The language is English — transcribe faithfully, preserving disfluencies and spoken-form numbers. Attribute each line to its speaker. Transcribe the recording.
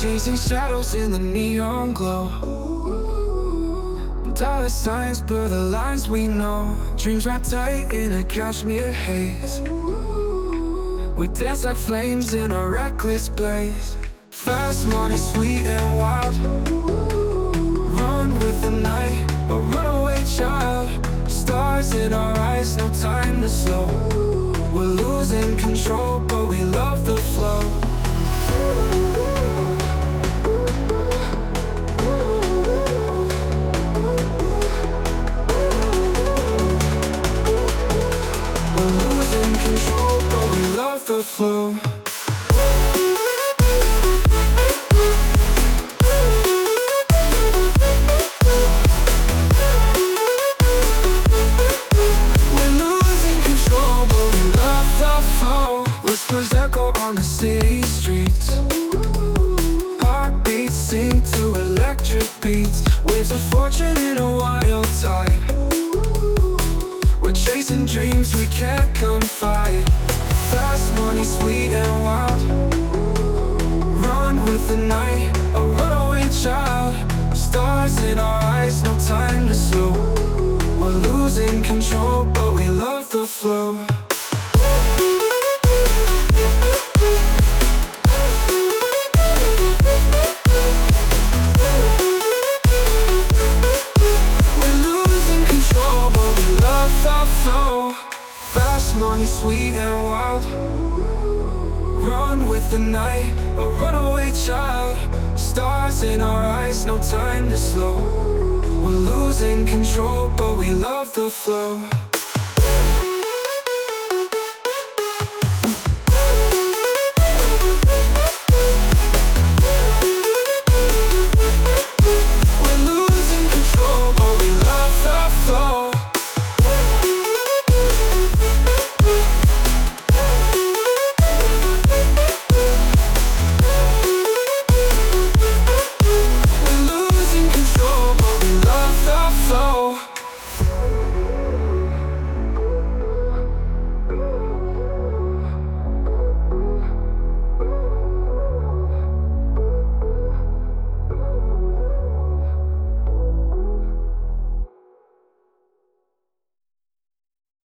Speaker 1: chasing shadows in the neon glow. Dollar signs blur the lines we know. Dreams wrapped tight in a cashmere haze. We dance like flames in a reckless blaze. Fast money, sweet and wild. Run with the night, a runaway child. Stars in our eyes, no time to slow. We're losing control, but we love the flow. We're losing control, but we love the flow. Whispers echo on the city streets. Heartbeats sing to electric beats. Waves of fortune in a wild tide. We're chasing dreams we can't confide. Fast money, sweet and wild. Run with the night, a runaway child. Stars in our eyes, no time to slow. We're losing control, but we love the flow. Fast money, sweet and wild. Run with the night, a runaway child. Stars in our eyes, no time to slow. We're losing control, but we love the flow.